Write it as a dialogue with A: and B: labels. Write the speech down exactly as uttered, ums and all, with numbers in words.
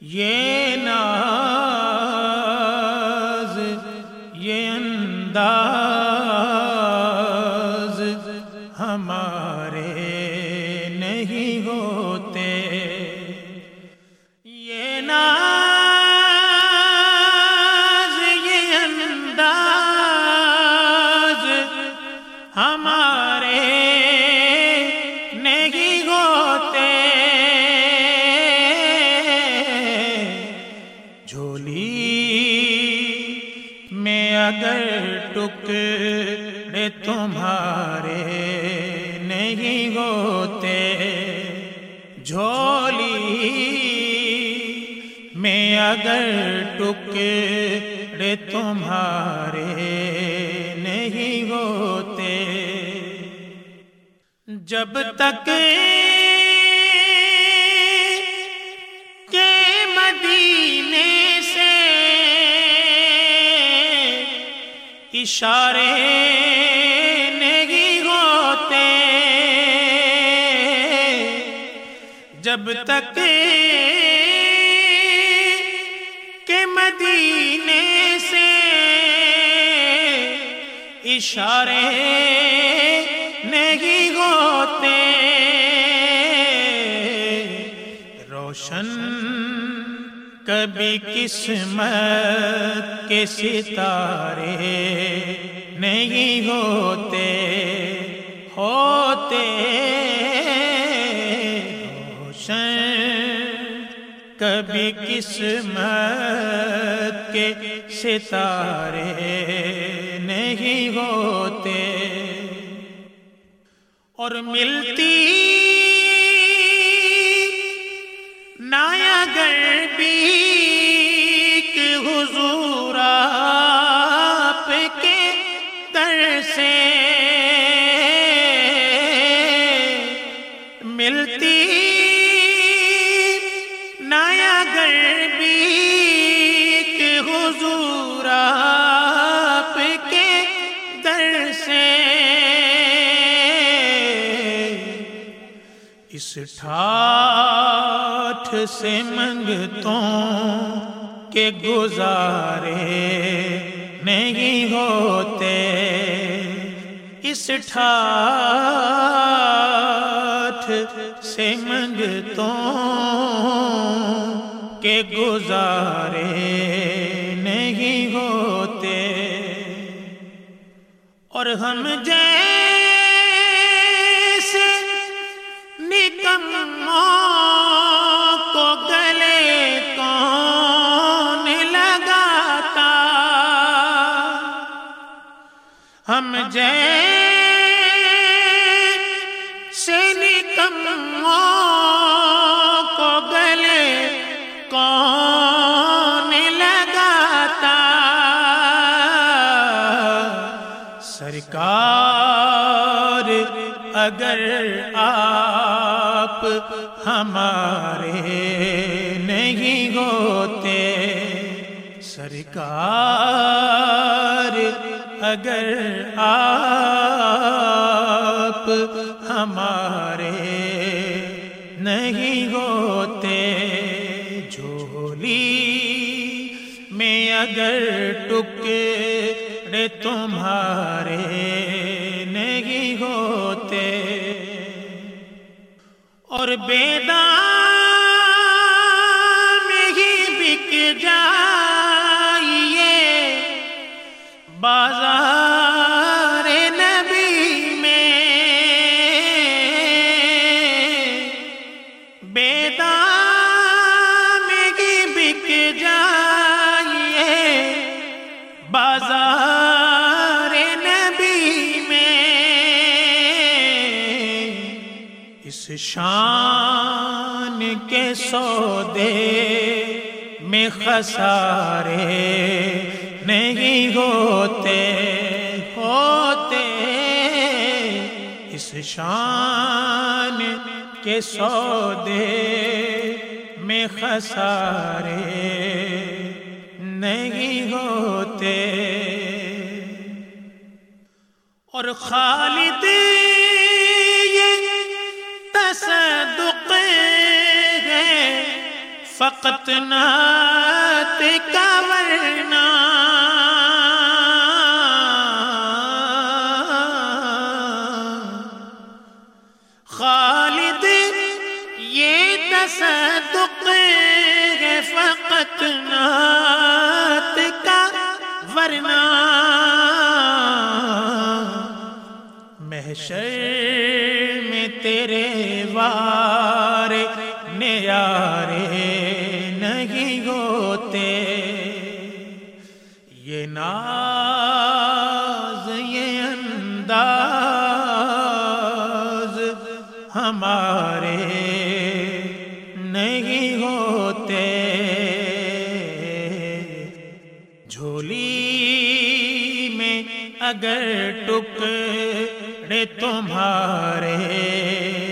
A: یہ ناز یہ انداز ہمارے نہیں ہوتے، یہ ناز یہ انداز ہمارے نہیں ہوتے، میں اگر ٹکڑے تمہارے نہیں ہوتے، جھولی میں اگر ٹکڑے تمہارے نہیں ہوتے، جب تک کہ مدینے اشارے نہیں ہوتے، جب تک کہ مدینے سے اشارے نہیں ہوتے، روشن کبھی قسمت کے ستارے نہیں ہوتے، ہوتے روشن کبھی قسمت کے ستارے نہیں ہوتے، اور ملتی نہ اگر بھی حضور آپ کے در سے ملتی نہ اگر بھی حضور آپ کے در سے، اس ٹھاٹھ سے منگتوں کے گزارے نہیں ہوتے، اس ٹھاٹھ سے منگتوں کے گزارے نہیں ہوتے، اور ہم جیسے نکموں کو گلے کون لگاتا، ہم جیسے نکموں کو گلے کون لگاتا، سرکار اگر آپ ہمارے نہیں ہوتے، سرکار اگر آپ ہمارے نہیں ہوتے، جھولی میں اگر ٹکڑے تمہارے نہیں ہوتے، اور بیدام ہی بک جائیے بازار نبی میں، بیدام ہی بک جائیے بازار نبی میں، اس شان کے سودے میں خسارے نہیں ہوتے، ہوتے اس شان کے سودے میں خسارے نہیں ہوتے، اور خالد یہ تصدق ہے فقط نعت کا ورنہ خالد یہ تصدق ہے فقط نعت کا ورنہ محشر میں تیرے وار نیارے نہیں ہوتے یہ ناز یہ انداز ہمارے نہیں ہوتے جھولی میں اگر ٹکڑے تمہارے